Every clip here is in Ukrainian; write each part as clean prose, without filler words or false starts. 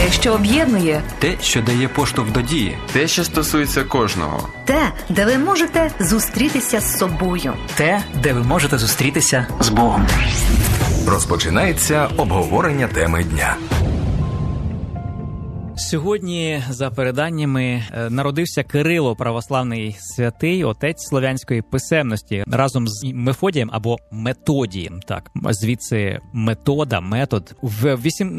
Те, що об'єднує. Те, що дає поштовх до дії. Те, що стосується кожного. Те, де ви можете зустрітися з собою. Те, де ви можете зустрітися з Богом. Розпочинається обговорення теми дня. Сьогодні, за переданнями, народився Кирило, православний святий, отець слов'янської писемності, разом з Мефодієм або Методієм. Так, звідси метода, метод. В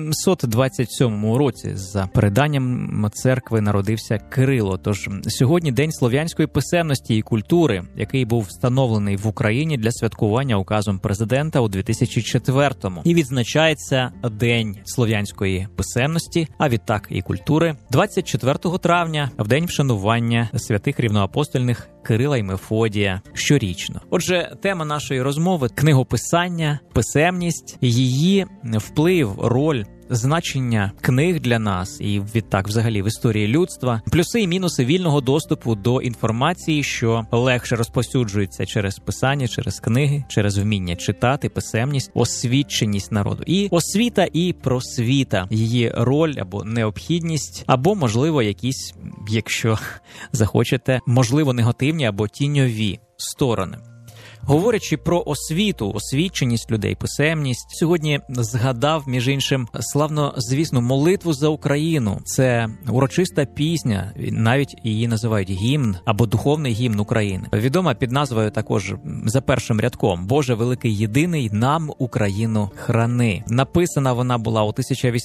827 році, за переданням церкви, народився Кирило. Тож сьогодні День слов'янської писемності і культури, який був встановлений в Україні для святкування указом президента у 2004-му. І відзначається День слов'янської писемності, а відтак і культури 24 травня, в день вшанування святих рівноапостольних Кирила і Мефодія щорічно. Отже, тема нашої розмови – книгописання, писемність, її вплив, роль, значення книг для нас і відтак взагалі в історії людства, плюси і мінуси вільного доступу до інформації, що легше розповсюджується через писання, через книги, через вміння читати, писемність, освіченість народу. І освіта і просвіта, її роль або необхідність, або, можливо, якісь, якщо захочете, можливо, негативні або тіньові сторони. Говорячи про освіту, освіченість людей, писемність, сьогодні згадав, між іншим, славнозвісну молитву за Україну. Це урочиста пісня, навіть її називають гімн або духовний гімн України. Відома під назвою також за першим рядком «Боже великий єдиний, нам Україну храни». Написана вона була у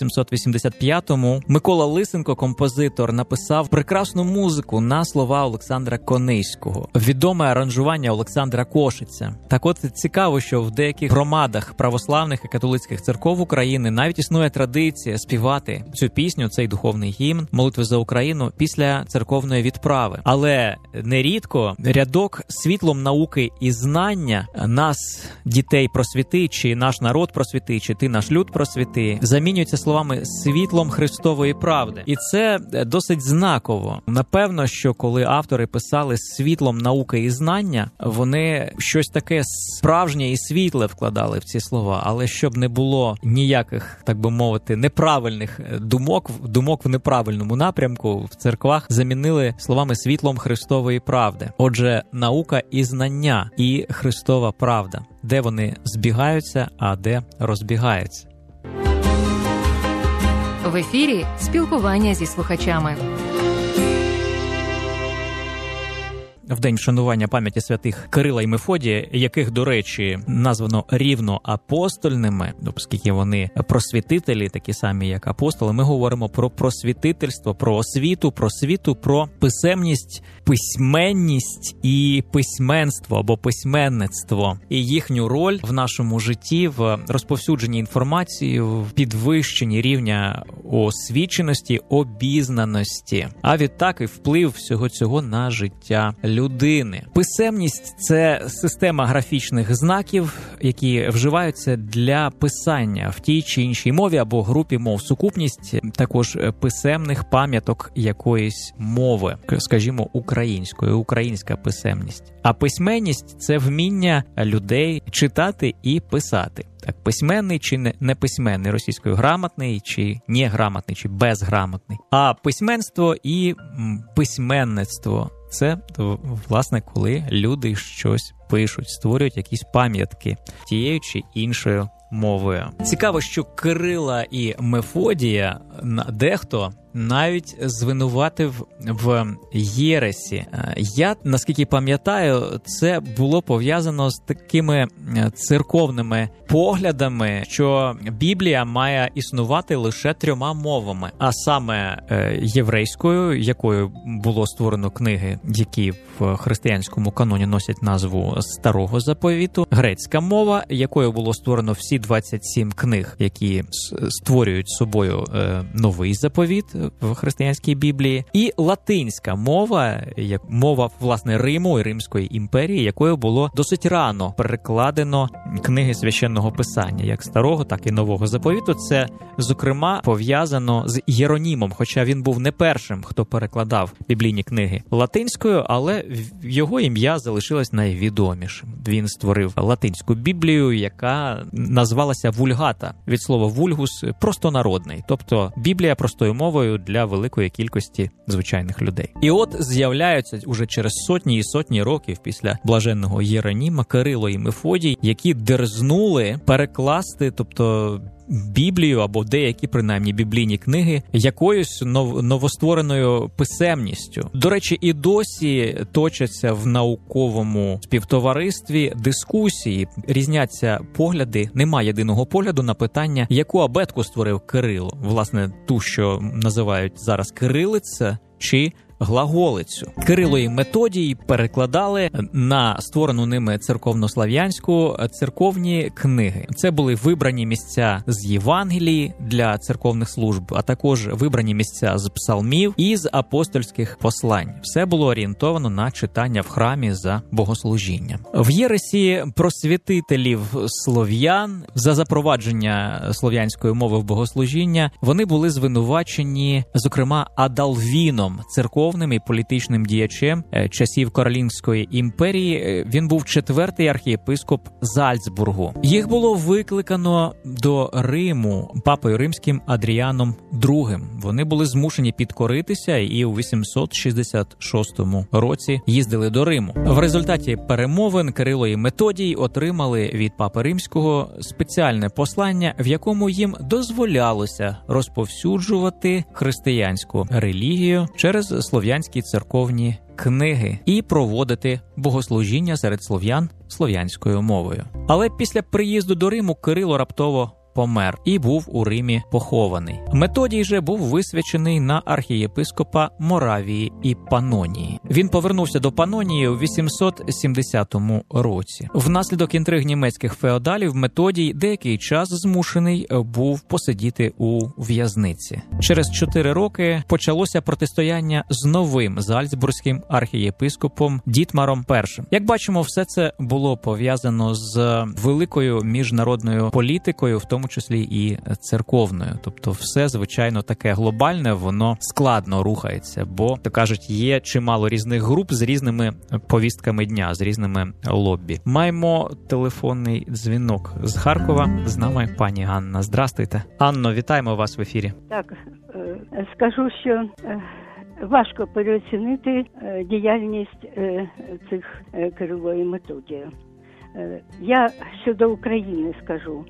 1885-му. Микола Лисенко, композитор, написав прекрасну музику на слова Олександра Кониського. Відоме аранжування Олександра Кошиця. Так от цікаво, що в деяких громадах православних і католицьких церков України навіть існує традиція співати цю пісню, цей духовний гімн «Молитви за Україну» після церковної відправи. Але нерідко рядок «Світлом науки і знання нас, дітей, просвіти», чи «Наш народ просвіти», чи «Ти наш люд просвіти» замінюється словами «світлом Христової правди». І це досить знаково. Напевно, що коли автори писали «світлом науки і знання», вони щось таке справжнє і світле вкладали в ці слова, але щоб не було ніяких, так би мовити, неправильних думок в неправильному напрямку, в церквах замінили словами «світлом Христової правди». Отже, наука і знання, і Христова правда. Де вони збігаються, а де розбігаються. В ефірі спілкування зі слухачами. В день вшанування пам'яті святих Кирила і Мефодія, яких, до речі, названо рівноапостольними, оскільки вони просвітителі, такі самі, як апостоли, ми говоримо про просвітительство, про освіту, про писемність, письменність і письменство або письменництво. І їхню роль в нашому житті, в розповсюдженні інформації, в підвищенні рівня освіченості, обізнаності, а відтак і вплив всього цього на життя людини. Писемність – це система графічних знаків, які вживаються для писання в тій чи іншій мові або групі мов. Сукупність також писемних пам'яток якоїсь мови, скажімо, української, українська писемність. А письменність – це вміння людей читати і писати. Так, письменний чи неписьменний, російською грамотний чи неграмотний, чи безграмотний. А письменство і письменництво – це, власне, коли люди щось пишуть, створюють якісь пам'ятки тією чи іншою мовою. Цікаво, що Кирила і Мефодія дехто навіть звинуватив в єресі. Я, наскільки пам'ятаю, це було пов'язано з такими церковними поглядами, що Біблія має існувати лише 3 мовами, а саме єврейською, якою було створено книги, які в християнському каноні носять назву Старого Заповіту, грецька мова, якою було створено всі 27 книг, які створюють собою Новий Заповіт в християнській Біблії, і латинська мова, як мова, власне, Риму і Римської імперії, якою було досить рано перекладено книги священного писання, як Старого, так і Нового Заповіту. Це, зокрема, пов'язано з Єронімом, хоча він був не першим, хто перекладав біблійні книги латинською, але його ім'я залишилось найвідомішим. Він створив латинську Біблію, яка назвалася Вульгата, від слова «вульгус» – простонародний, тобто Біблія простою мовою для великої кількості звичайних людей. І от з'являються уже через сотні і сотні років після блаженного Єроніма Кирило і Мефодій, які дерзнули перекласти, тобто Біблію або деякі, принаймні, біблійні книги якоюсь новоствореною писемністю. До речі, і досі точаться в науковому співтоваристві дискусії, різняться погляди, немає єдиного погляду на питання, яку абетку створив Кирило. Власне, ту, що називають зараз кирилиця, чи глаголицю. Кирило і Методій перекладали на створену ними церковнослав'янську церковні книги. Це були вибрані місця з Євангелії для церковних служб, а також вибрані місця з псалмів і з апостольських послань. Все було орієнтовано на читання в храмі за богослужінням. В єресі просвітителів слов'ян за запровадження слов'янської мови в богослужіння вони були звинувачені, зокрема, Адалвіном, церковним і політичним діячем часів Каролінгської імперії. Він був четвертий архієпископ Зальцбургу. Їх було викликано до Риму папою римським Адріаном II. Вони були змушені підкоритися і у 866 році їздили до Риму. В результаті перемовин Кирило і Методій отримали від папи римського спеціальне послання, в якому їм дозволялося розповсюджувати християнську релігію через слов'янські церковні книги і проводити богослужіння серед слов'ян слов'янською мовою. Але після приїзду до Риму Кирило раптово помер і був у Римі похований. Методій же був висвячений на архієпископа Моравії і Панонії. Він повернувся до Панонії у 870 році. Внаслідок інтриг німецьких феодалів Методій деякий час змушений був посидіти у в'язниці. Через 4 роки почалося протистояння з новим зальцбурзьким архієпископом Дітмаром І. Як бачимо, все це було пов'язано з великою міжнародною політикою, в тому числі і церковною. Тобто все, звичайно, таке глобальне, воно складно рухається, бо, то кажуть, є чимало різних груп з різними повістками дня, з різними лоббі. Маємо телефонний дзвінок з Харкова. З нами пані Ганна. Здрастуйте. Анно, вітаємо вас в ефірі. Так, скажу, що важко переоцінити діяльність цих Кирило і Методія. Я щодо України скажу.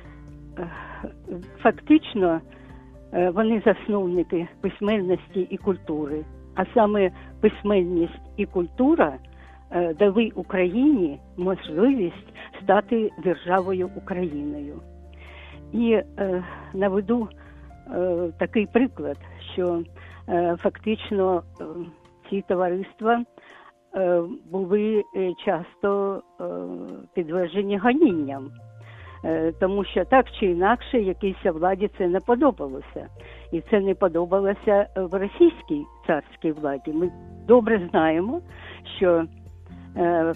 Фактично, вони засновники письменності і культури. А саме письменність і культура дали Україні можливість стати державою Україною. І наведу такий приклад, що фактично ці товариства були часто підтверджені гонінням. Тому що так чи інакше якійсь владі це не подобалося. І це не подобалося в російській царській владі. Ми добре знаємо, що в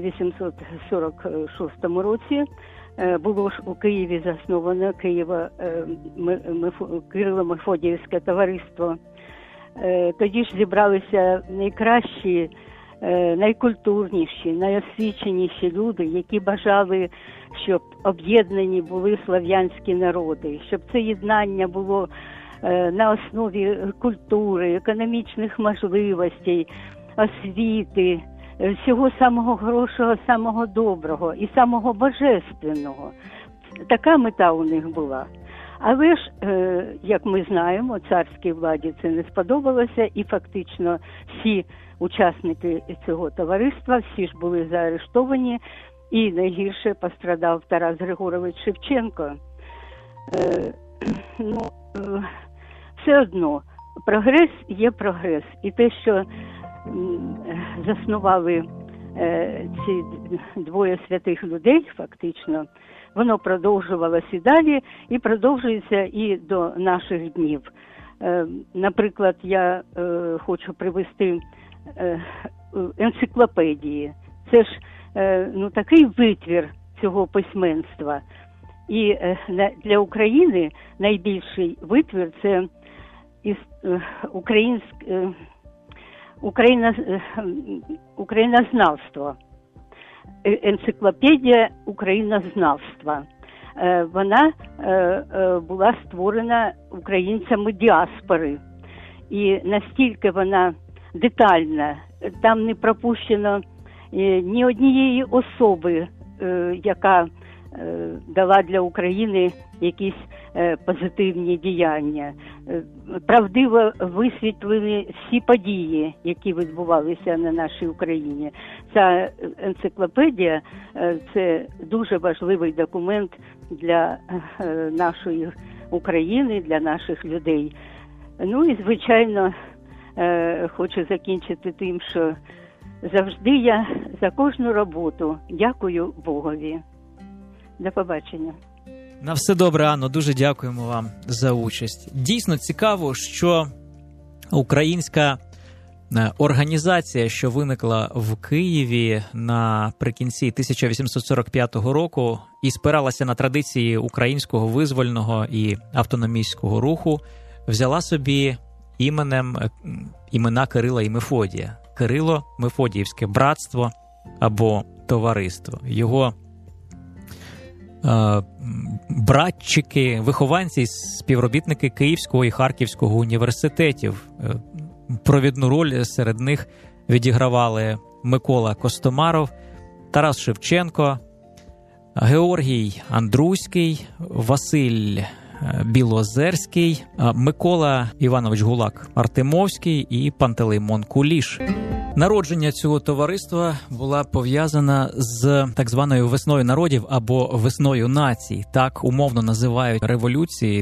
1846 році було ж у Києві засновано Кирило-Мефодіївське товариство. Тоді ж зібралися найкращі, найкультурніші, найосвіченіші люди, які бажали, щоб об'єднані були слов'янські народи, щоб це єднання було на основі культури, економічних можливостей, освіти, всього самого хорошого, самого доброго і самого божественного. Така мета у них була. Але ж, як ми знаємо, царській владі це не сподобалося, і фактично всі учасники цього товариства, всі ж були заарештовані, і найгірше пострадав Тарас Григорович Шевченко. Все одно, прогрес є прогрес. І те, що заснували ці двоє святих людей, фактично, воно продовжувалося і далі, і продовжується і до наших днів. Наприклад, я хочу привести енциклопедії. Це ж такий витвір цього письменства. І для України найбільший витвір – це українознавство. Енциклопедія українознавства. вона була створена українцями діаспори. І настільки вона детальна, там не пропущено ні однієї особи, яка дала для України якісь позитивні діяння. Правдиво висвітлені всі події, які відбувалися на нашій Україні. Ця енциклопедія – це дуже важливий документ для нашої України, для наших людей. Ну і, звичайно, хочу закінчити тим, що завжди я за кожну роботу дякую Богові. До побачення. На все добре, Анно, дуже дякуємо вам за участь. Дійсно цікаво, що українська організація, що виникла в Києві наприкінці 1845 року і спиралася на традиції українського визвольного і автономістського руху, взяла собі імена Кирила і Мефодія. Кирило-Мефодіївське братство або товариство. Його братчики, вихованці, співробітники Київського і Харківського університетів. Провідну роль серед них відігравали Микола Костомаров, Тарас Шевченко, Георгій Андруський, Василь Білозерський, Микола Іванович Гулак-Артемовський і Пантелеймон Куліш. Народження цього товариства була пов'язана з так званою весною народів або весною націй. Так умовно називають революції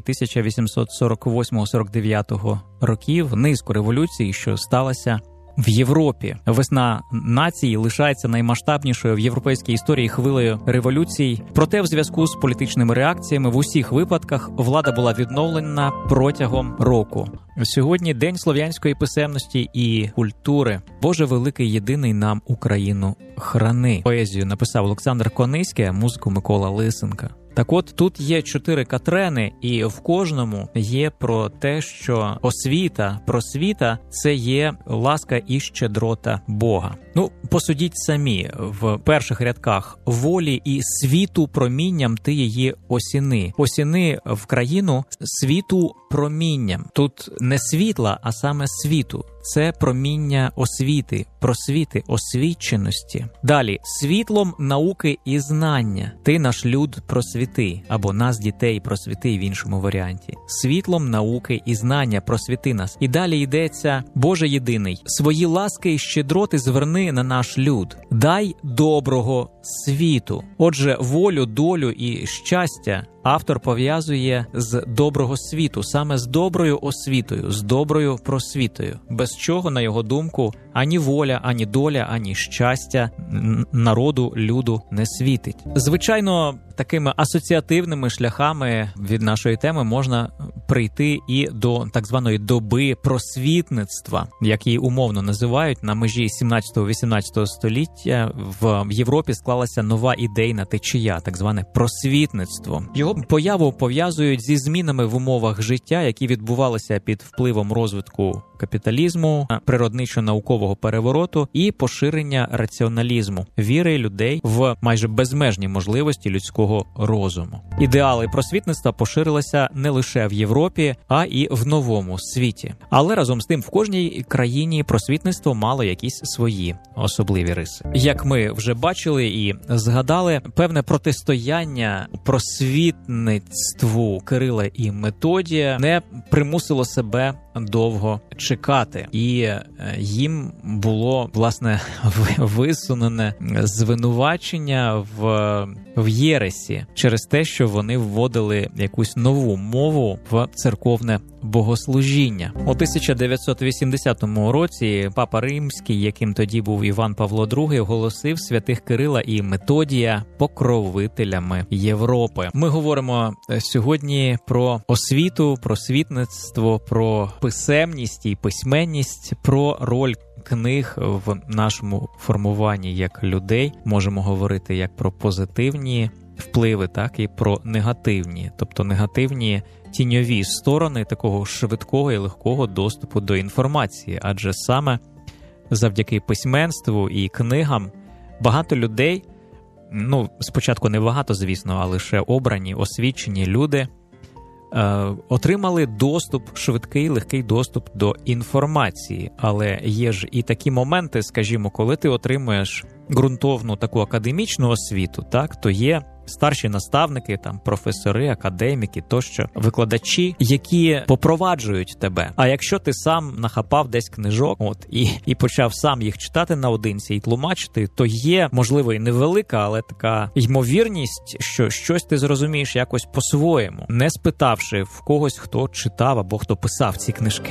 1848-49 років, низку революцій, що сталося в Європі. Весна націй лишається наймасштабнішою в європейській історії хвилею революцій. Проте в зв'язку з політичними реакціями в усіх випадках влада була відновлена протягом року. Сьогодні День слов'янської писемності і культури. Боже великий єдиний нам Україну храни. Поезію написав Олександр Кониський, а музику Микола Лисенка. Так от, тут є 4 катрени, і в кожному є про те, що освіта, просвіта – це є ласка і щедрота Бога. Ну, посудіть самі, в перших рядках «волі і світу промінням ти її осіни». Осіни в країну світу промінням. Тут не світла, а саме світу. Це проміння освіти, просвіти, освіченості. Далі. Світлом науки і знання. Ти наш люд просвіти. Або нас, дітей, просвіти в іншому варіанті. Світлом науки і знання просвіти нас. І далі йдеться Боже єдиний. Свої ласки і щедроти зверни на наш люд. Дай доброго світу. Отже, волю, долю і щастя автор пов'язує з доброго світу, саме з доброю освітою, з доброю просвітою, без чого, на його думку, ані воля, ані доля, ані щастя народу, люду не світить. Звичайно, такими асоціативними шляхами від нашої теми можна прийти і до так званої доби просвітництва, як її умовно називають. На межі 17-18 століття в Європі склалася нова ідейна течія, так зване просвітництво. Його появу пов'язують зі змінами в умовах життя, які відбувалися під впливом розвитку капіталізму, природничо-наукового перевороту і поширення раціоналізму, віри людей в майже безмежні можливості людського розуму. Ідеали просвітництва поширилися не лише в Європі, а і в новому світі. Але разом з тим в кожній країні просвітництво мало якісь свої особливі риси. Як ми вже бачили і згадали, певне протистояння просвітництву Кирила і Методія не примусило себе довго чекати. І їм було, власне, висунене звинувачення в єресі через те, що вони вводили якусь нову мову в церковне богослужіння. У 1980 році Папа Римський, яким тоді був Іван Павло II, оголосив святих Кирила і Методія покровителями Європи. Ми говоримо сьогодні про освіту, просвітництво, про писемність і письменність, про роль книг в нашому формуванні як людей. Можемо говорити як про позитивні впливи, так і про негативні, тобто негативні тіньові сторони такого швидкого і легкого доступу до інформації. Адже саме завдяки письменству і книгам багато людей спочатку небагато, звісно, а лише обрані, освічені люди отримали доступ, швидкий, легкий доступ до інформації. Але є ж і такі моменти, скажімо, коли ти отримуєш ґрунтовну таку академічну освіту, так, то є старші наставники, там, професори, академіки тощо, викладачі, які попроваджують тебе. А якщо ти сам нахапав десь книжок, і почав сам їх читати наодинці і тлумачити, то є, можливо, і невелика, але така ймовірність, що щось ти зрозумієш якось по-своєму, не спитавши в когось, хто читав або хто писав ці книжки.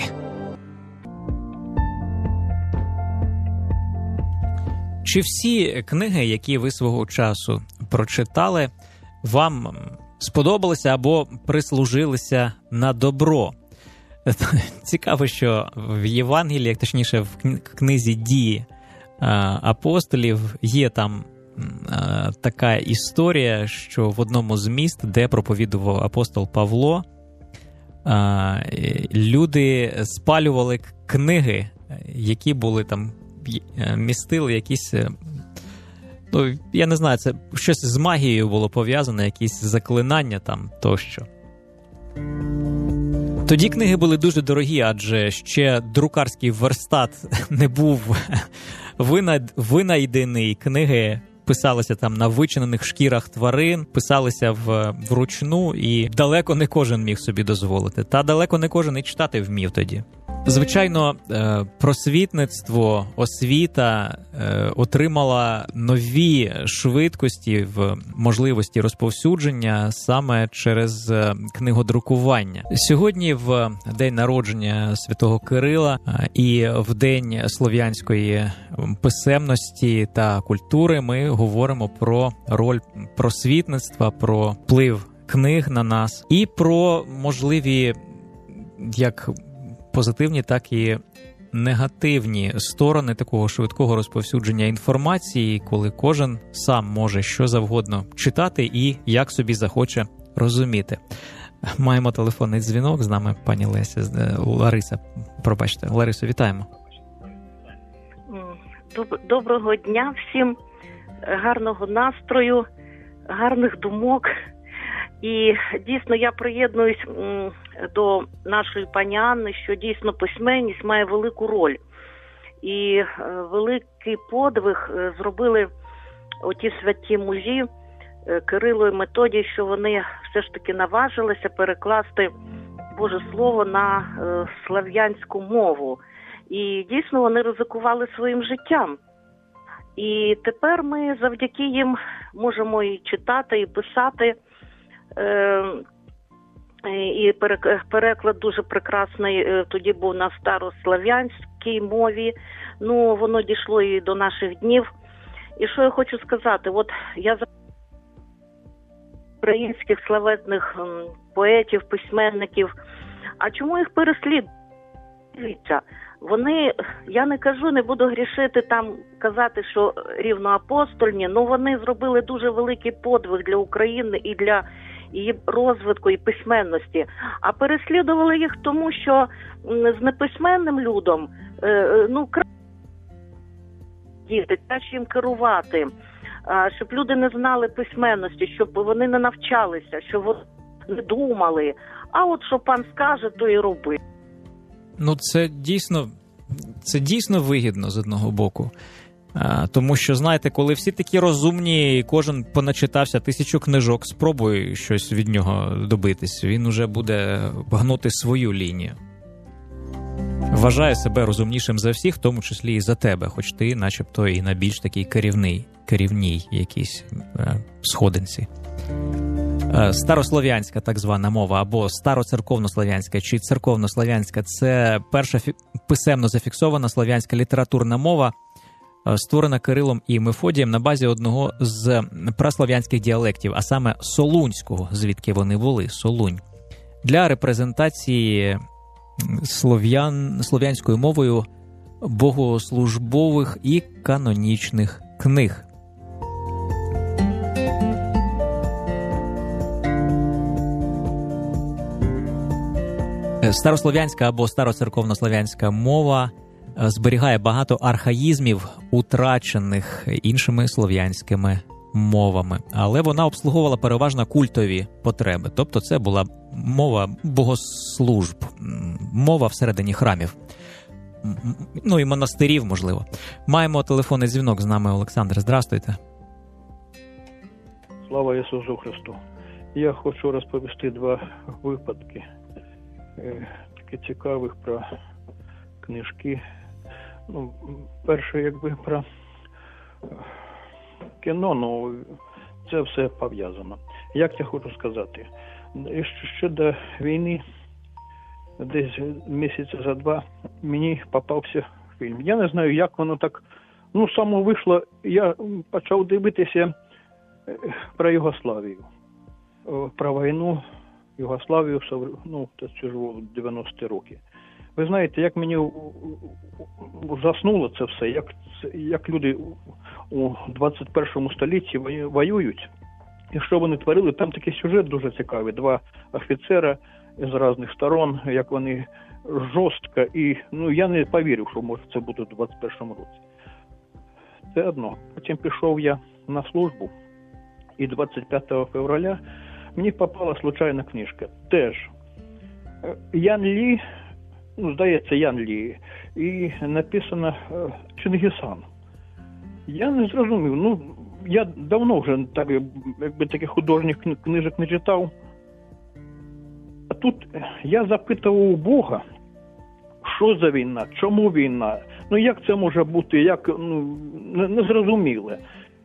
Чи всі книги, які ви свого часу прочитали, вам сподобалися або прислужилися на добро? Цікаво, що в Євангеліях, точніше в книзі «Дії апостолів» є там така історія, що в одному з міст, де проповідував апостол Павло, люди спалювали книги, які були там, містили якісь, я не знаю, це щось з магією було пов'язане, якісь заклинання там тощо. Тоді книги були дуже дорогі, адже ще друкарський верстат не був винайдений. Книги писалися там на вичинених шкірах тварин, писалися вручну, і далеко не кожен міг собі дозволити. Та далеко не кожен і читати вмів тоді. Звичайно, просвітництво, освіта отримала нові швидкості в можливості розповсюдження саме через книгодрукування. Сьогодні, в день народження святого Кирила і в день слов'янської писемності та культури, ми говоримо про роль просвітництва, про вплив книг на нас і про можливі як позитивні, так і негативні сторони такого швидкого розповсюдження інформації, коли кожен сам може що завгодно читати і як собі захоче розуміти. Маємо телефонний дзвінок, з нами пані Лариса. Пробачте, Ларисо, вітаємо. Доброго дня всім, гарного настрою, гарних думок. І дійсно я приєднуюсь до нашої пані Анни, що дійсно письменність має велику роль. І великий подвиг зробили оті святі мужі Кирило і Методій, що вони все ж таки наважилися перекласти Боже Слово на слов'янську мову. І дійсно вони ризикували своїм життям. І тепер ми завдяки їм можемо і читати, і писати. І переклад дуже прекрасний тоді був на старослов'янській мові. Ну, воно дійшло і до наших днів. І що я хочу сказати? От я за українських славетних поетів, письменників. А чому їх переслідують? Вони, я не кажу, не буду грішити там, казати, що рівноапостольні, але вони зробили дуже великий подвиг для України і для її розвитку і письменності. А переслідували їх тому, що з неписьменним людом, діти, краще їм керувати, щоб люди не знали письменності, щоб вони не навчалися, щоб вони не думали. А от що пан скаже, то і роби. Ну, це дійсно вигідно з одного боку. Тому що, знаєте, коли всі такі розумні, і кожен поначитався 1000 книжок, спробуй щось від нього добитись, він уже буде гнути свою лінію. Вважає себе розумнішим за всіх, в тому числі і за тебе, хоч ти начебто і на більш такій керівній якійсь сходинці. Старослов'янська так звана мова, або староцерковнослов'янська чи церковнослов'янська – це перша писемно зафіксована слов'янська літературна мова, створена Кирилом і Мефодієм на базі одного з праслов'янських діалектів, а саме солунського, звідки вони були, Солунь, для репрезентації слов'янською мовою богослужбових і канонічних книг. Старослов'янська або староцерковнослов'янська мова зберігає багато архаїзмів, утрачених іншими слов'янськими мовами, але вона обслуговувала переважно культові потреби. Тобто це була мова богослужб, мова всередині храмів. Ну і монастирів, можливо. Маємо телефонний дзвінок, з нами Олександр. Здрастуйте. Слава Ісусу Христу. Я хочу розповісти два випадки, такі цікавих про книжки. Ну, перше, про кіно, ну, це все пов'язано. Як я хочу сказати, ще до війни, десь місяця за два, мені попався фільм. Я не знаю, як воно так, само вийшло, я почав дивитися про Югославію, про війну, Югославію, це ж 90-ті роки. Ви знаєте, як мені заснуло це все, як люди у 21 столітті воюють, і що вони творили. Там такий сюжет дуже цікавий. Два офіцера з різних сторон, як вони жорстко, і я не повірив, що може це буде у 21 році. Це одно. Потім пішов я на службу, і 25 февраля мені попала случайна книжка. Теж Ян Лі, здається, Ян Лі, і написано Чингісан. Я не зрозумів, я давно вже таких художніх книжок не читав. А тут я запитував у Бога, що за війна, чому війна, як це може бути, незрозуміле.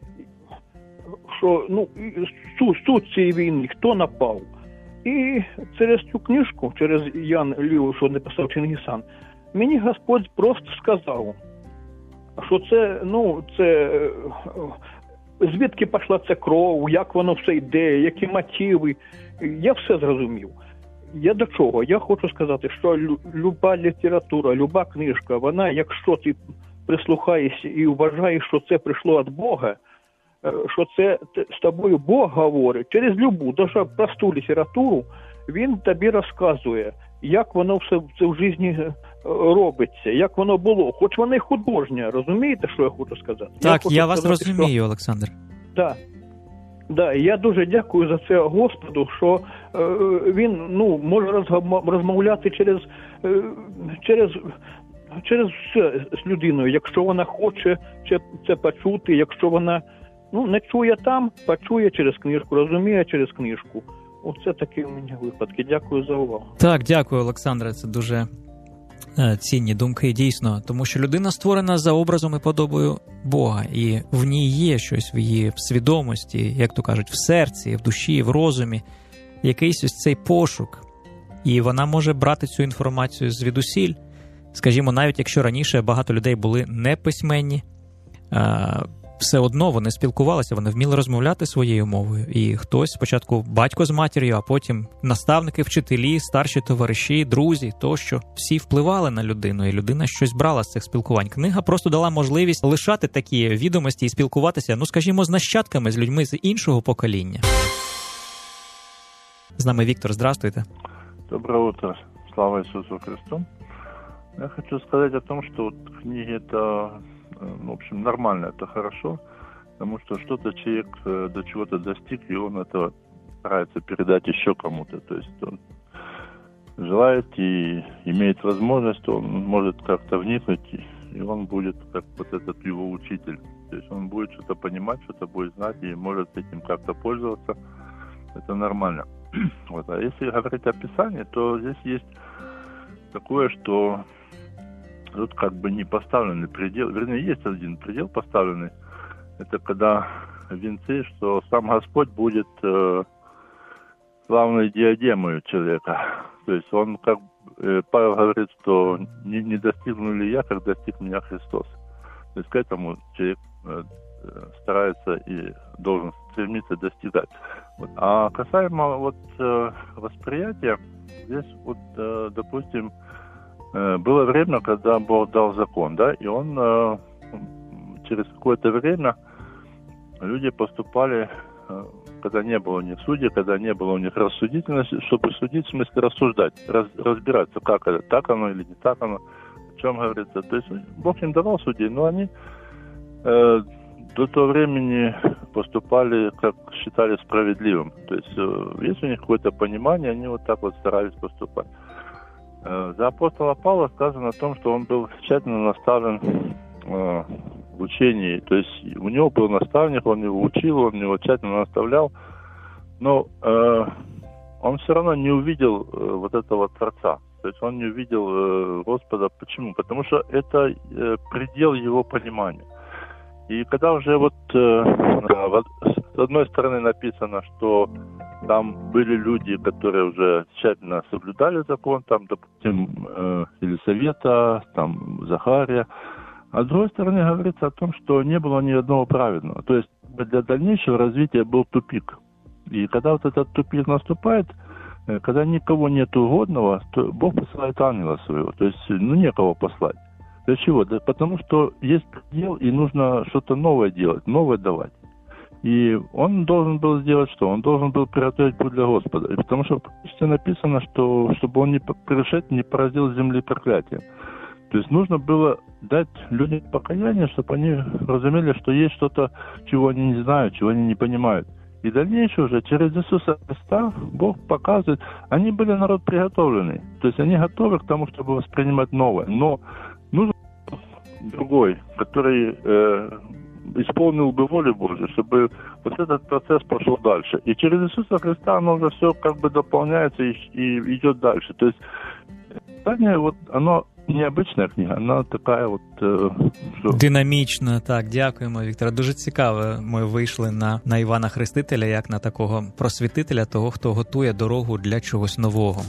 Що, суть цієї війни, хто напав. І через цю книжку, через Ян Лі, що написав Чингісан, мені Господь просто сказав, що це звідки пішла ця кров, як воно все йде, які мотиви. Я все зрозумів. Я до чого? Я хочу сказати, що люба література, люба книжка, вона, якщо ти прислухаєшся і вважаєш, що це прийшло від Бога, що це з тобою Бог говорить, через любу, навіть просту літературу, він тобі розказує, як воно все в житті робиться, як воно було. Хоч воно і художнє, розумієте, що я хочу сказати? Так, я вас розумію, Олександр. Так. Да, я дуже дякую за це Господу, що він може розмовляти через все з людиною, якщо вона хоче це почути, якщо вона не чує там, почує через книжку, розуміє через книжку. Оце такі у мене випадки. Дякую за увагу. Так, дякую, Олександре, це дуже цінні думки, дійсно, тому що людина створена за образом і подобою Бога, і в ній є щось в її свідомості, як то кажуть, в серці, в душі, в розумі, якийсь ось цей пошук, і вона може брати цю інформацію звідусіль. Скажімо, навіть якщо раніше багато людей були неписьменні, все одно вони спілкувалися, вони вміли розмовляти своєю мовою. І хтось, спочатку батько з матір'ю, а потім наставники, вчителі, старші товариші, друзі, тощо, всі впливали на людину, і людина щось брала з цих спілкувань. Книга просто дала можливість лишати такі відомості і спілкуватися, скажімо, з нащадками, з людьми з іншого покоління. З нами Віктор, здравствуйте. Доброе утро. Слава Иисусу Христу. Я хочу сказать о том, что книги это, в общем, нормально, это хорошо, потому что что-то человек до чего-то достиг, и он это старается передать еще кому-то. То есть он желает и имеет возможность, он может как-то вникнуть, и он будет как вот этот его учитель. То есть он будет что-то понимать, что-то будет знать, и может этим как-то пользоваться. Это нормально. Вот. А если говорить о Писании, то здесь есть такое, что тут как бы не поставленный предел, вернее, есть один предел поставленный, это когда в венце, что сам Господь будет главной диадемой человека. То есть он, как Павел говорит, что не достигну ли я, как достиг меня Христос. То есть к этому человек старается и должен стремиться достигать. Вот. А касаемо восприятия, здесь допустим, было время, когда Бог дал закон, да, и он через какое-то время люди поступали, когда не было у них судей, когда не было у них рассудительности, чтобы судить, в смысле рассуждать, разбираться, как это, так оно или не так оно, о чем говорится. То есть Бог им давал судей, но они до того времени поступали, как считали справедливым. То есть есть у них какое-то понимание, они вот так вот старались поступать. За апостола Павла сказано о том, что он был тщательно наставлен в учении. То есть у него был наставник, он его учил, он его тщательно наставлял, но он все равно не увидел вот этого Творца. То есть он не увидел Господа. Почему? Потому что это предел его понимания. И когда уже вот с одной стороны написано, что там были люди, которые уже тщательно соблюдали закон, там, допустим, Елисавета, там, Захария, а с другой стороны говорится о том, что не было ни одного праведного. То есть для дальнейшего развития был тупик. И когда вот этот тупик наступает, когда никого нет угодного, то Бог посылает ангела своего. То есть, некого послать. Для чего? Да потому что есть предел, и нужно что-то новое делать, новое давать. И он должен был сделать что? Он должен был приготовить путь для Господа. И потому что в пророчестве написано, что чтобы он не поразил земли проклятием. То есть нужно было дать людям покаяние, чтобы они разумели, что есть что-то, чего они не знают, чего они не понимают. И дальнейшее уже через Иисуса Христа Бог показывает, они были народ приготовленный. То есть они готовы к тому, чтобы воспринимать новое. Но нужен другой, который исполнил бы волю Божию, чтобы вот этот процесс пошел дальше. И через Иисуса Христа оно уже все как бы дополняется и идет дальше. То есть Писание, вот оно необычна книга, вона така от... Динамічна, так, дякуємо, Вікторе. Дуже цікаво, ми вийшли на Івана Хрестителя, як на такого просвітителя, того, хто готує дорогу для чогось нового.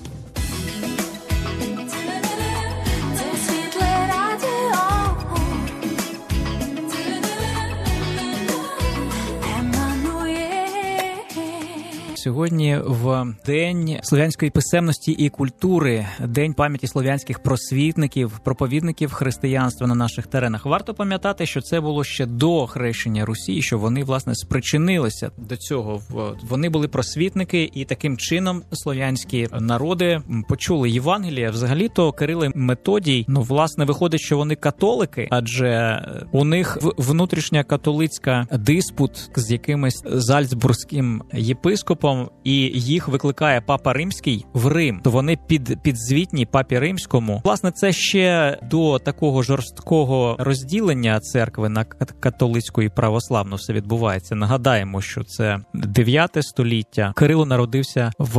Сьогодні в День слов'янської писемності і культури, День пам'яті слов'янських просвітників, проповідників християнства на наших теренах. Варто пам'ятати, що це було ще до хрещення Русі, що вони, власне, спричинилися до цього. Вони були просвітники, і таким чином слов'янські народи почули Євангеліє. Взагалі-то Кирило і Методій, власне, виходить, що вони католики, адже у них внутрішня католицька диспут з якимось зальцбурзьким єпископом, і їх викликає Папа Римський в Рим. То вони підзвітні Папі Римському. Власне, це ще до такого жорсткого розділення церкви на католицьку і православну все відбувається. Нагадаємо, що це 9 століття. Кирило народився в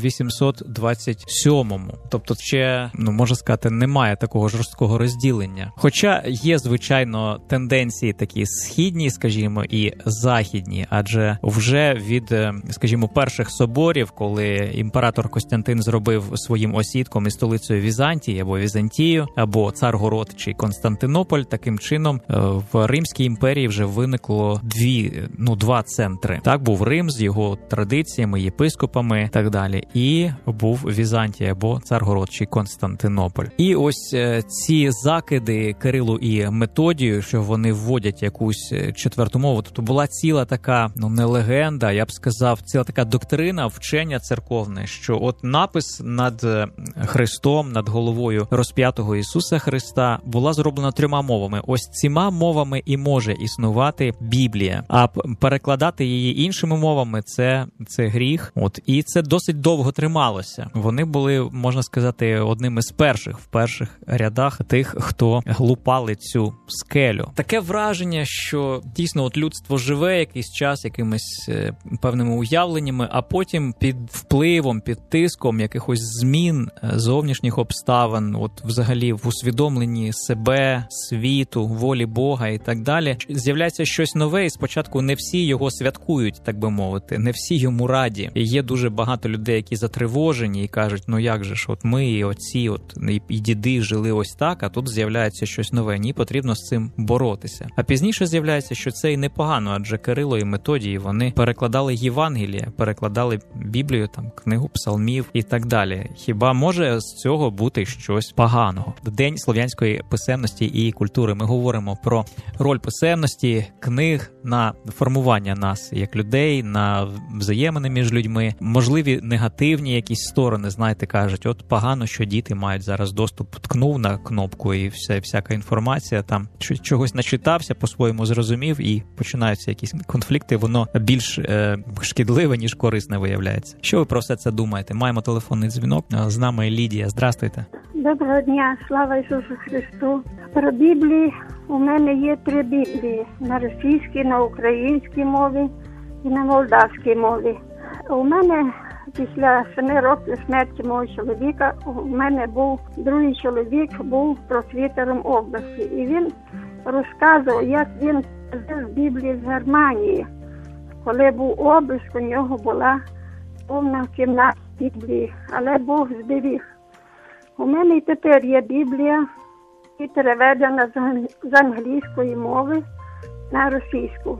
827-му. Тобто ще, можна сказати, немає такого жорсткого розділення. Хоча є, звичайно, тенденції такі східні, скажімо, і західні, адже вже від, скажімо, перших соборів, коли імператор Костянтин зробив своїм осідком і столицею Візантії або Візантію, або Царгород чи Константинополь, таким чином в Римській імперії вже виникло два центри. Так, був Рим з його традиціями, єпископами і так далі, і був Візантія або Царгород чи Константинополь. І ось ці закиди Кирилу і Методію, що вони вводять якусь четверту мову, тобто була ціла така, не легенда, я б сказав, ціла така доктрина, вчення церковне, що от напис над Христом, над головою розп'ятого Ісуса Христа була зроблена 3 мовами. Ось цими мовами і може існувати Біблія. А перекладати її іншими мовами – це гріх. І це досить довго трималося. Вони були, можна сказати, одними з перших, в перших рядах тих, хто лупали цю скелю. Таке враження, що дійсно людство живе якийсь час, якимись певними уявленнями, а потім під впливом, під тиском якихось змін, зовнішніх обставин, взагалі в усвідомленні себе, світу, волі Бога і так далі, з'являється щось нове, і спочатку не всі його святкують, так би мовити, не всі йому раді. І є дуже багато людей, які затривожені і кажуть, як же ж, ми і отці, і діди жили ось так, а тут з'являється щось нове. Ні, потрібно з цим боротися. А пізніше з'являється, що це і непогано, адже Кирило і Методій, вони перекладали Євангеліє, перекладали Біблію, там, книгу псалмів і так далі. Хіба може з цього бути щось поганого? День слов'янської писемності і культури. Ми говоримо про роль писемності, книг на формування нас як людей, на взаємини між людьми. Можливі негативні якісь сторони, знаєте, кажуть, от погано, що діти мають зараз доступ, ткнув на кнопку і всяка інформація, там чогось начитався, по-своєму зрозумів і починаються якісь конфлікти, воно більш шкідливе, ніж корисне виявляється. Що ви про все це думаєте? Маємо телефонний дзвінок. З нами Лідія. Здрастуйте. Доброго дня, слава Ісусу Христу. Про Біблії у мене є 3 Біблії. На російській, на українській мові і на молдавській мові. У мене після 7 років смерті мого чоловіка, у мене був другий чоловік, був просвітером області. І він розказував, як він з Біблії з Германії. Коли був обиск, у нього була повна кімната Біблії, але Бог зберіг. У мене і тепер є Біблія, і переведена з англійської мови на російську.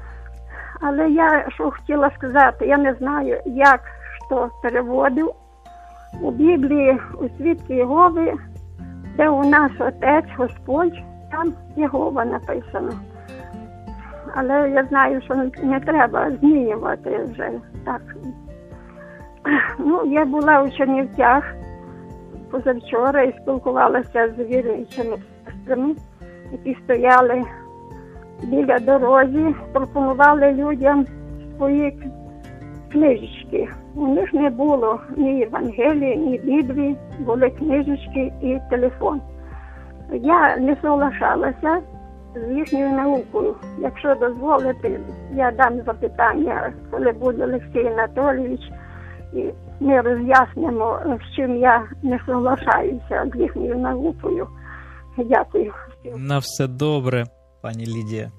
Але я що хотіла сказати, я не знаю, як хто переводив. У Біблії у свідки Єгови, де у нас Отець, Господь, там Єгова написано. Але я знаю, що не треба змінювати вже так. Ну, я була у Чернівцях позавчора і спілкувалася з віруючими сестрами, які стояли біля дорозі, пропонували людям свої книжечки. У них не було ні Євангелії, ні Біблії, були книжечки і телефон. Я не соглашалася з їхньою наукою. Якщо дозволите, я дам запитання, коли буде Олексій Анатолійович, і ми роз'яснимо, з чим я не соглашаюся з їхньою наукою. Дякую. На все добре, пані Лідія.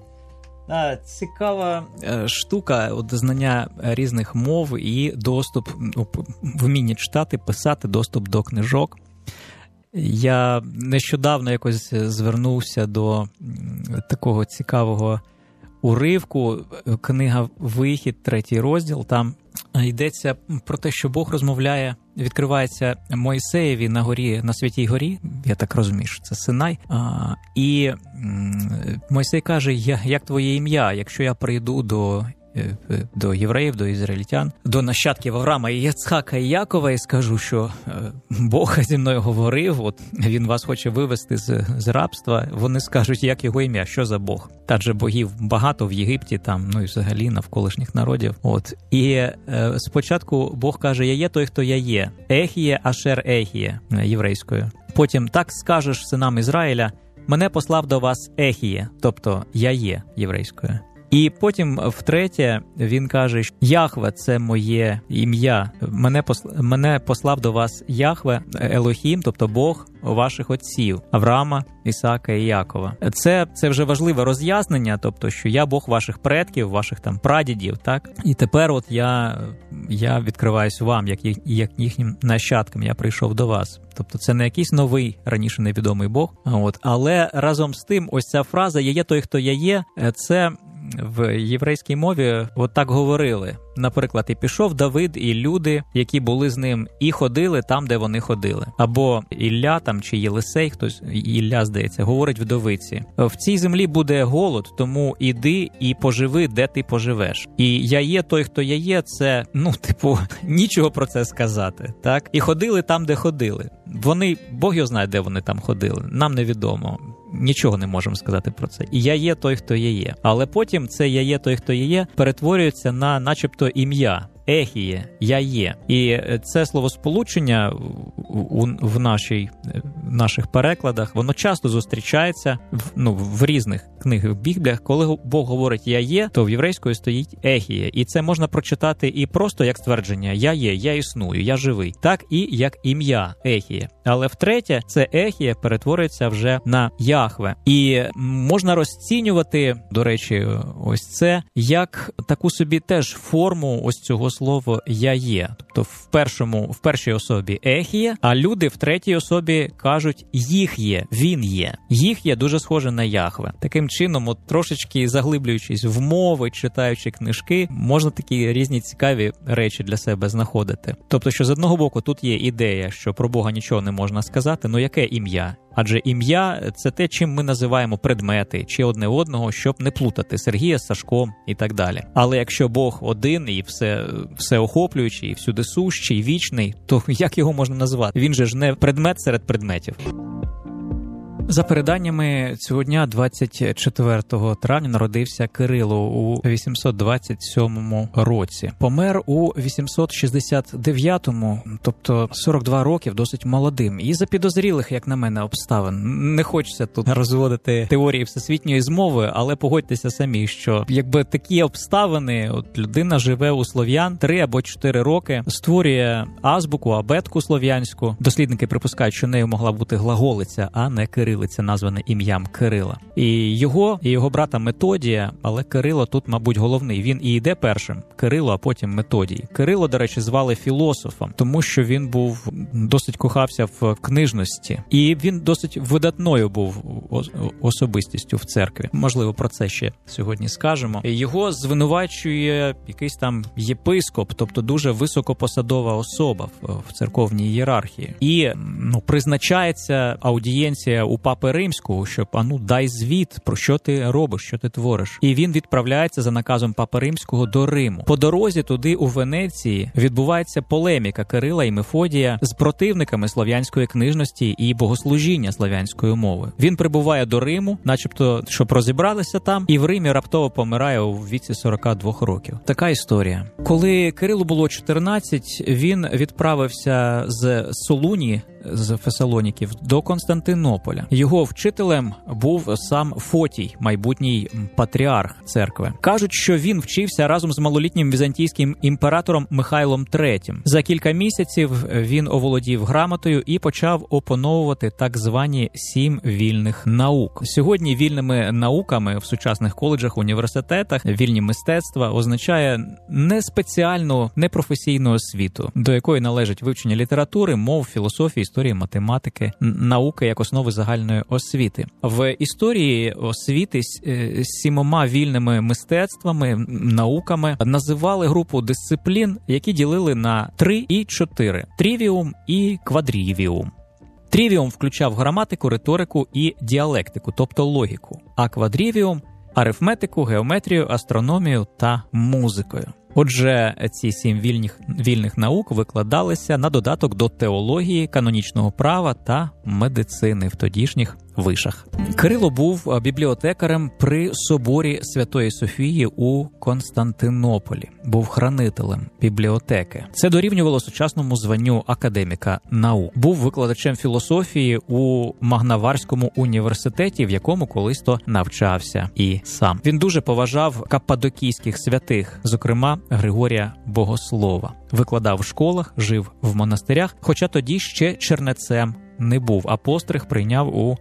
Цікава штука, от знання різних мов і доступ, вміння читати, писати, доступ до книжок. Я нещодавно якось звернувся до такого цікавого уривку. Книга «Вихід», 3 розділ, там йдеться про те, що Бог розмовляє, відкривається Мойсеєві на горі, на Святій горі, я так розумію, що це Синай, і Мойсей каже, як твоє ім'я, якщо я прийду до євреїв, до ізраїльтян, до нащадків Авраама, і Єцхака і Якова, і скажу, що Бог зі мною говорив, от він вас хоче вивести з рабства, вони скажуть, як його ім'я, що за Бог. Адже богів багато в Єгипті, там, ну і взагалі навколишніх народів. От. І спочатку Бог каже, я є той, хто я є. Ехіє, ашер ехіє, єврейською. Потім, так скажеш синам Ізраїля, мене послав до вас Ехіє, тобто я є, єврейською. І потім, втретє, він каже, що Яхве – це моє ім'я. Мене послав до вас Яхве, Елохім, тобто Бог ваших отців, Авраама, Ісаака і Якова. Це вже важливе роз'яснення, тобто, що я Бог ваших предків, ваших там прадідів, так? І тепер от я відкриваюсь вам, як їхнім нащадкам, я прийшов до вас. Тобто це не якийсь новий, раніше невідомий Бог. От. Але разом з тим, ось ця фраза «Я є той, хто я є», це в єврейській мові от так говорили. Наприклад, і пішов Давид, і люди, які були з ним, і ходили там, де вони ходили. Або Ілля там, чи Єлисей, хтось, Ілля, здається, говорить вдовиці. В цій землі буде голод, тому іди і поживи, де ти поживеш. І я є той, хто я є, це, нічого про це сказати, так? І ходили там, де ходили. Вони, Бог його знає, де вони там ходили, нам невідомо. Нічого не можемо сказати про це. І я є той, хто я є. Але потім це я є той, хто я є, перетворюється на начебто ім'я. Ехіє, я є. І це словосполучення в наших перекладах, воно часто зустрічається в різних книгах, бібліях. Коли Бог говорить «я є», то в єврейської стоїть ехіє. І це можна прочитати і просто як ствердження «я є», «я існую», «я живий», так і як ім'я ехіє. Але втретє, це ехіє перетворюється вже на Яхве. І можна розцінювати, до речі, ось це, як таку собі теж форму ось цього богослово «я є». Тобто в першій особі «ех є», а люди в третій особі кажуть «їх є», «він є». «Їх є» дуже схоже на Яхве. Таким чином, от трошечки заглиблюючись в мови, читаючи книжки, можна такі різні цікаві речі для себе знаходити. Тобто, що з одного боку тут є ідея, що про Бога нічого не можна сказати, ну яке ім'я? Адже ім'я – це те, чим ми називаємо предмети, чи одне одного, щоб не плутати Сергія з Сашком і так далі. Але якщо Бог один і всеохоплюючий, і всюдисущий, і вічний, то як його можна назвати? Він же ж не предмет серед предметів. За переданнями, цього дня, 24 травня, народився Кирило у 827 році. Помер у 869-му, тобто 42 років, досить молодим. І за підозрілих, як на мене, обставин. Не хочеться тут розводити теорії всесвітньої змови, але погодьтеся самі, що якби такі обставини, от людина живе у слов'ян 3 або 4 роки, створює азбуку, абетку слов'янську. Дослідники припускають, що нею могла бути глаголиця, а не кирилиця, назване ім'ям Кирила. І його брата Методія, але Кирило тут, мабуть, головний. Він і йде першим. Кирило, а потім Методій. Кирило, до речі, звали філософом, тому що він був досить кохався в книжності. І він досить видатною був особистістю в церкві. Можливо, про це ще сьогодні скажемо. Його звинувачує якийсь там єпископ, тобто дуже високопосадова особа в церковній ієрархії. І призначається аудієнція у Папи Римського, щоб дай звіт, про що ти робиш, що ти твориш. І він відправляється за наказом Папи Римського до Риму. По дорозі туди, у Венеції, відбувається полеміка Кирила і Мефодія з противниками слов'янської книжності і богослужіння слов'янською мовою. Він прибуває до Риму, начебто, щоб розібралися там, і в Римі раптово помирає у віці 42 років. Така історія. Коли Кирилу було 14, він відправився з Солуні, з Фесалоніків, до Константинополя. Його вчителем був сам Фотій, майбутній патріарх церкви. Кажуть, що він вчився разом з малолітнім візантійським імператором Михайлом III. За кілька місяців він оволодів грамотою і почав опановувати так звані 7 вільних наук. Сьогодні вільними науками в сучасних коледжах, університетах, вільні мистецтва означає не спеціальну, непрофесійну освіту, до якої належить вивчення літератури, мов, філософії, історії, математики, науки як основи загальної освіти. В історії освіти 7 вільними мистецтвами, науками називали групу дисциплін, які ділили на 3 і 4 – трівіум і квадрівіум. Трівіум включав граматику, риторику і діалектику, тобто логіку, а квадрівіум – арифметику, геометрію, астрономію та музикою. Отже, ці 7 вільних наук викладалися на додаток до теології, канонічного права та медицини в тодішніх вишах. Кирило був бібліотекарем при соборі Святої Софії у Константинополі. Був хранителем бібліотеки. Це дорівнювало сучасному званню академіка наук. Був викладачем філософії у Магнаварському університеті, в якому колись-то навчався і сам. Він дуже поважав каппадокійських святих, зокрема Григорія Богослова. Викладав в школах, жив в монастирях, хоча тоді ще чернецем не був, а постриг прийняв у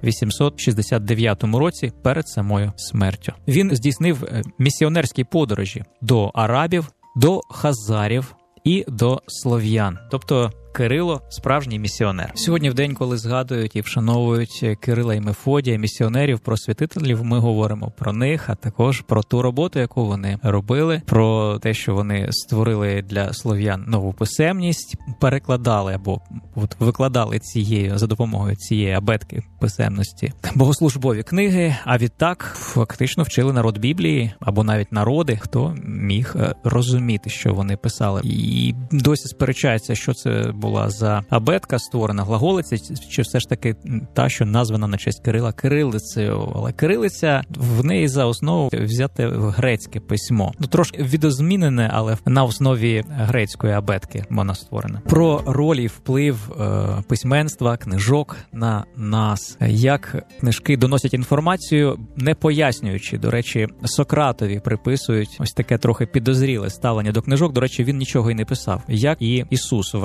869 році перед самою смертю. Він здійснив місіонерські подорожі до арабів, до хазарів і до слов'ян. Тобто Кирило – справжній місіонер. Сьогодні, в день, коли згадують і вшановують Кирила і Мефодія, місіонерів, просвітителів, ми говоримо про них, а також про ту роботу, яку вони робили, про те, що вони створили для слов'ян нову писемність, перекладали або викладали за допомогою цієї абетки писемності богослужбові книги, а відтак фактично вчили народ Біблії, або навіть народи, хто міг розуміти, що вони писали. І досі сперечається, що це була за абетка створена, глаголиця, чи все ж таки та, що названа на честь Кирила кирилицею. Але кирилиця, в неї за основу взяте грецьке письмо. Трошки відозмінене, але на основі грецької абетки вона створена. Про роль і вплив письменства, книжок на нас. Як книжки доносять інформацію, не пояснюючи. До речі, Сократові приписують ось таке трохи підозріле ставлення до книжок. До речі, він нічого і не писав. Як і Ісус. Вважається,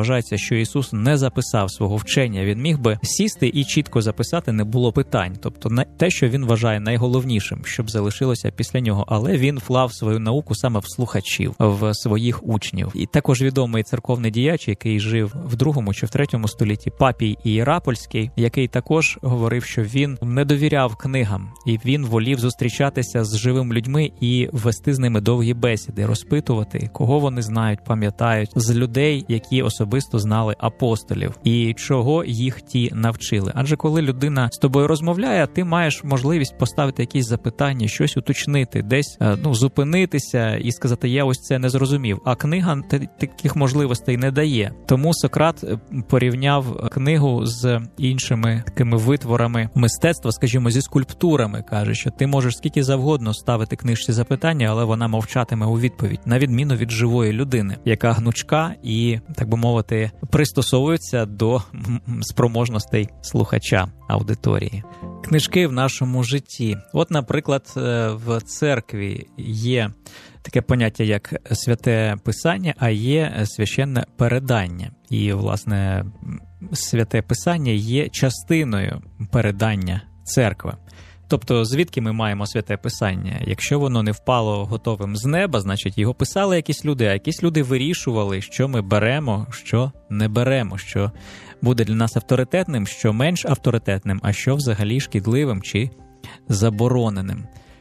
що Ісус не записав свого вчення. Він міг би сісти і чітко записати, не було питань. Тобто те, що він вважає найголовнішим, щоб залишилося після нього. Але він вклав свою науку саме в слухачів, в своїх учнів. І також відомий церковний діяч, який жив в 2 чи в 3 столітті, Папій Ієрапольський, який також говорив, що він не довіряв книгам, і він волів зустрічатися з живими людьми і вести з ними довгі бесіди, розпитувати, кого вони знають, пам'ятають, з людей, які особисто знали апостолів, і чого їх ті навчили. Адже коли людина з тобою розмовляє, ти маєш можливість поставити якісь запитання, щось уточнити, десь зупинитися і сказати, я ось це не зрозумів. А книга таких можливостей не дає. Тому Сократ порівняв книгу з іншими такими витворами мистецтва, скажімо, зі скульптурами. Каже, що ти можеш скільки завгодно ставити книжці запитання, але вона мовчатиме у відповідь, на відміну від живої людини, яка гнучка і, так би мовити, пристосовується до спроможностей слухача, аудиторії. Книжки в нашому житті. От, наприклад, в церкві є таке поняття, як святе писання, а є священне передання. І, власне, святе писання є частиною передання церкви. Тобто, звідки ми маємо святе писання? Якщо воно не впало готовим з неба, значить його писали якісь люди, а якісь люди вирішували, що ми беремо, що не беремо, що буде для нас авторитетним, що менш авторитетним, а що взагалі шкідливим чи забороненим.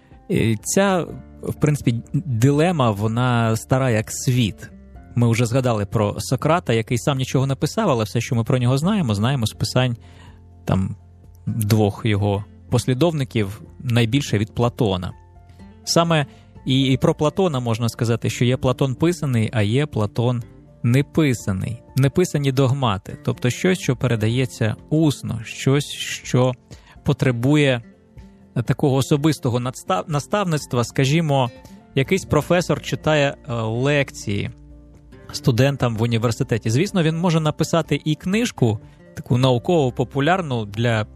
І ця, в принципі, дилема, вона стара як світ. Ми вже згадали про Сократа, який сам нічого не писав, але все, що ми про нього знаємо з писань там 2 його послідовників, найбільше від Платона. Саме і про Платона можна сказати, що є Платон писаний, а є Платон неписаний. Неписані догмати, тобто щось, що передається усно, щось, що потребує такого особистого наставництва. Скажімо, якийсь професор читає лекції студентам в університеті. Звісно, він може написати і книжку, таку науково-популярну для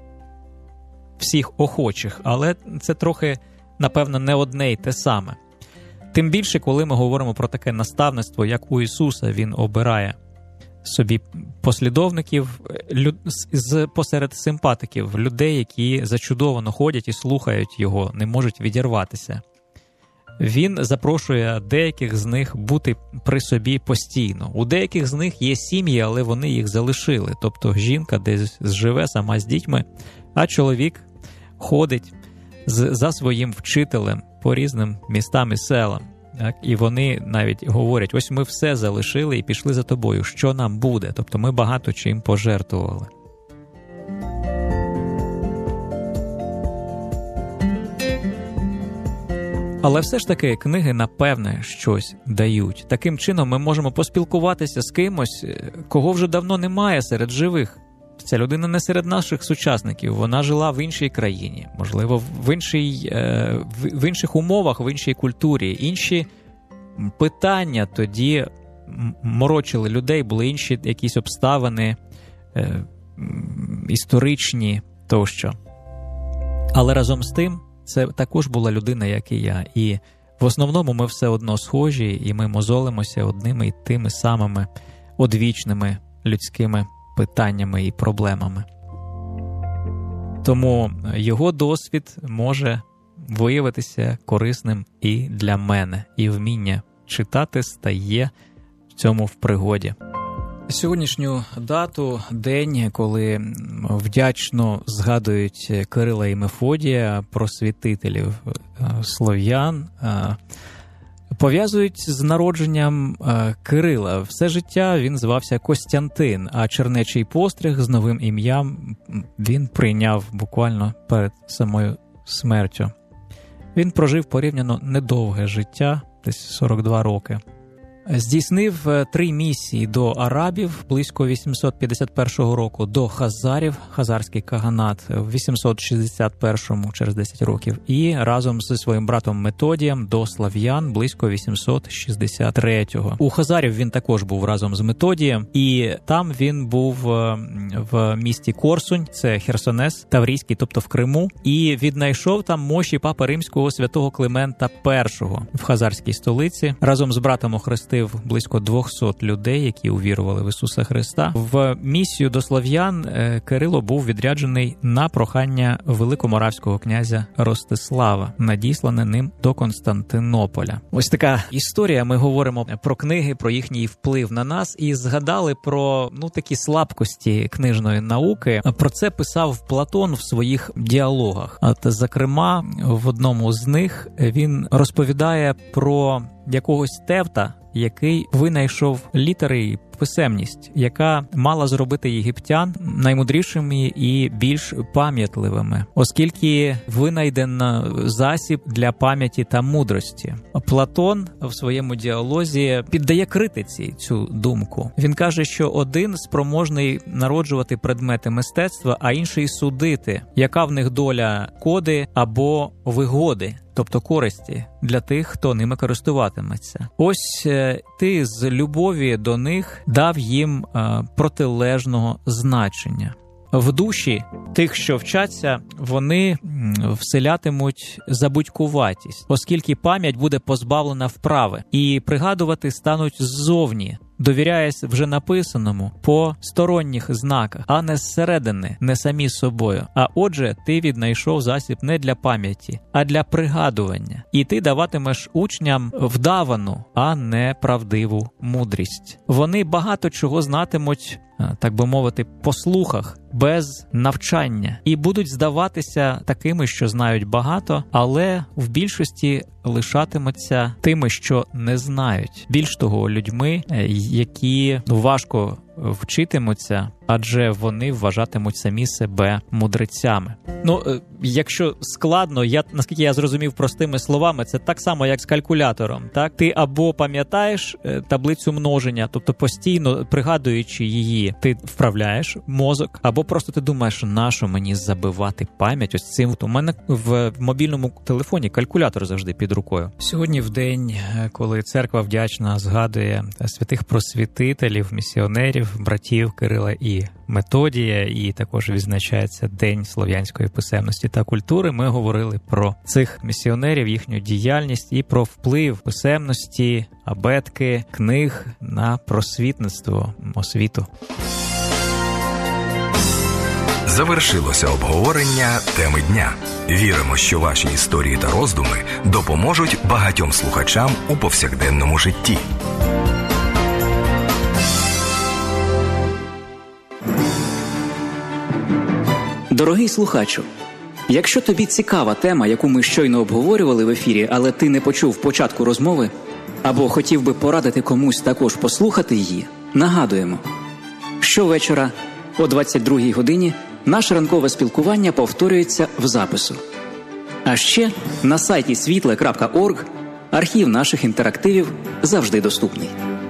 всіх охочих, але це трохи, напевно, не одне й те саме. Тим більше, коли ми говоримо про таке наставництво, як у Ісуса, він обирає собі послідовників посеред симпатиків, людей, які зачудовано ходять і слухають його, не можуть відірватися. Він запрошує деяких з них бути при собі постійно. У деяких з них є сім'ї, але вони їх залишили. Тобто жінка десь живе сама з дітьми, а чоловік ходить за своїм вчителем по різним містам і селам. Так? І вони навіть говорять, ось ми все залишили і пішли за тобою, що нам буде? Тобто ми багато чим пожертвували. Але все ж таки книги, напевне, щось дають. Таким чином ми можемо поспілкуватися з кимось, кого вже давно немає серед живих. Ця людина не серед наших сучасників, вона жила в іншій країні, можливо, в інших умовах, в іншій культурі. Інші питання тоді морочили людей, були інші якісь обставини історичні тощо. Але разом з тим, це також була людина, як і я. І в основному ми все одно схожі, і ми мозолимося одними і тими самими одвічними людськими питаннями і проблемами. Тому його досвід може виявитися корисним і для мене, і вміння читати стає в цьому в пригоді. Сьогоднішню дату, день, коли вдячно згадують Кирила і Мефодія, просвітителів слов'ян, пов'язують з народженням Кирила. Все життя він звався Костянтин, а чернечий постриг з новим ім'ям він прийняв буквально перед самою смертю. Він прожив порівняно недовге життя, десь 42 роки. Здійснив 3 місії до арабів близько 851 року, до хазарів, хазарський каганат в 861-му, через 10 років, і разом зі своїм братом Методієм до слав'ян близько 863-го. У хазарів він також був разом з Методієм, і там він був в місті Корсунь, це Херсонес, Таврійський, тобто в Криму, і віднайшов там мощі папи римського святого Климента І в хазарській столиці. Разом з братом охрестив охрестив близько 200 людей, які увірували в Ісуса Христа. В місію до слов'ян Кирило був відряджений на прохання великоморавського князя Ростислава, надіслане ним до Константинополя. Ось така історія. Ми говоримо про книги, про їхній вплив на нас і згадали про такі слабкості книжної науки. Про це писав Платон в своїх діалогах. Зокрема, в одному з них він розповідає про якогось Тевта, який винайшов літери і писемність, яка мала зробити єгиптян наймудрішими і більш пам'ятливими, оскільки винайден засіб для пам'яті та мудрості. Платон в своєму діалозі піддає критиці цю думку. Він каже, що один спроможний народжувати предмети мистецтва, а інший судити, яка в них доля коди або вигоди, тобто користі для тих, хто ними користуватиметься. Ось ти з любові до них дав їм протилежного значення. В душі тих, що вчаться, вони вселятимуть забудькуватість, оскільки пам'ять буде позбавлена вправи, і пригадувати стануть ззовні, довіряясь вже написаному по сторонніх знаках, а не зсередини, не самі собою. А отже, ти віднайшов засіб не для пам'яті, а для пригадування. І ти даватимеш учням вдавану, а не правдиву мудрість. Вони багато чого знатимуть, так би мовити, по слухах, без навчання, і будуть здаватися такими, що знають багато, але в більшості лишатимуться тими, що не знають. Більш того, людьми, які важко вчитимуться, адже вони вважатимуть самі себе мудрецями. Якщо складно, наскільки я зрозумів простими словами, це так само, як з калькулятором. Так? Ти або пам'ятаєш таблицю множення, тобто постійно пригадуючи її, ти вправляєш мозок, або просто ти думаєш, нащо мені забивати пам'ять ось цим. У мене в мобільному телефоні калькулятор завжди під рукою. Сьогодні в день, коли церква вдячна згадує святих просвітителів, місіонерів, братів Кирила і Методія, і також відзначається День слов'янської писемності та культури, ми говорили про цих місіонерів, їхню діяльність і про вплив писемності, абетки, книг на просвітництво, освіту. Завершилося обговорення теми дня. Віримо, що ваші історії та роздуми допоможуть багатьом слухачам у повсякденному житті. Дорогий слухачу, якщо тобі цікава тема, яку ми щойно обговорювали в ефірі, але ти не почув початку розмови, або хотів би порадити комусь також послухати її, нагадуємо, щовечора о 22-й годині наше ранкове спілкування повторюється в запису. А ще на сайті світле.орг архів наших інтерактивів завжди доступний.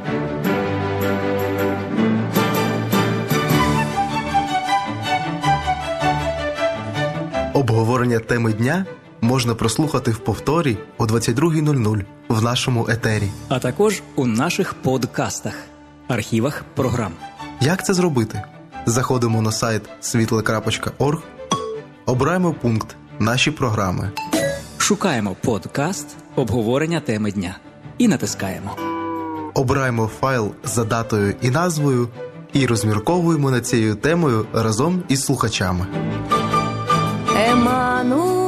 Обговорення теми дня можна прослухати в повторі о 22:00 в нашому етері. А також у наших подкастах, архівах програм. Як це зробити? Заходимо на сайт світле.орг, обираємо пункт «Наші програми». Шукаємо подкаст «Обговорення теми дня» і натискаємо. Обираємо файл за датою і назвою і розмірковуємо над цією темою разом із слухачами. Еммануель.